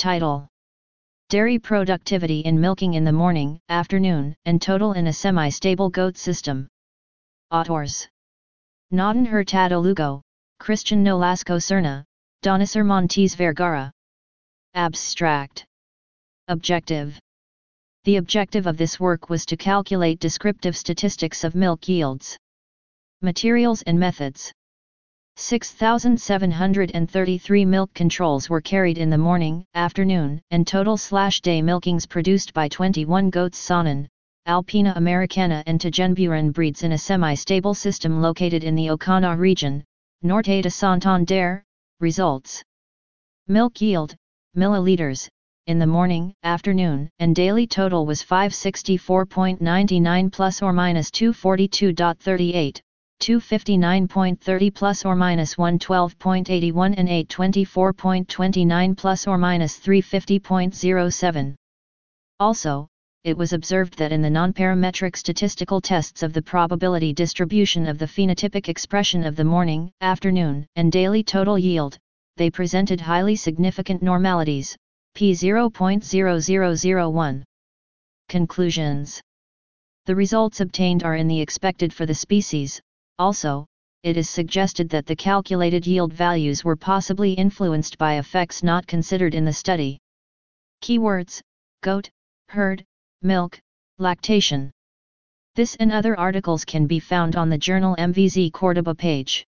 Title: Dairy productivity in milking in the morning, afternoon, and total in a semi-stable goat system. Autors: Naughton Hurtado Lugo, Christian Nolasco Serna, Donacer Montes Vergara. Abstract. Objective. The objective of this work was to calculate descriptive statistics of milk yields. Materials and methods. 6,733 milk controls were carried in the morning, afternoon, and total/day milkings produced by 21 goats Saanen, Alpina Americana and Tegenburan breeds in a semi-stable system located in the Ocana region, Norte de Santander. Results: milk yield, milliliters, in the morning, afternoon, and daily total was 564.99 plus or minus 242.38. 259.30 plus or minus 112.81 and 824.29 plus or minus 350.07. Also, it was observed that in the nonparametric statistical tests of the probability distribution of the phenotypic expression of the morning, afternoon, and daily total yield, they presented highly significant normalities, p0.0001. Conclusions. The results obtained are in the expected for the species. Also, it is suggested that the calculated yield values were possibly influenced by effects not considered in the study. Keywords: goat, herd, milk, lactation. This and other articles can be found on the journal MVZ Cordoba page.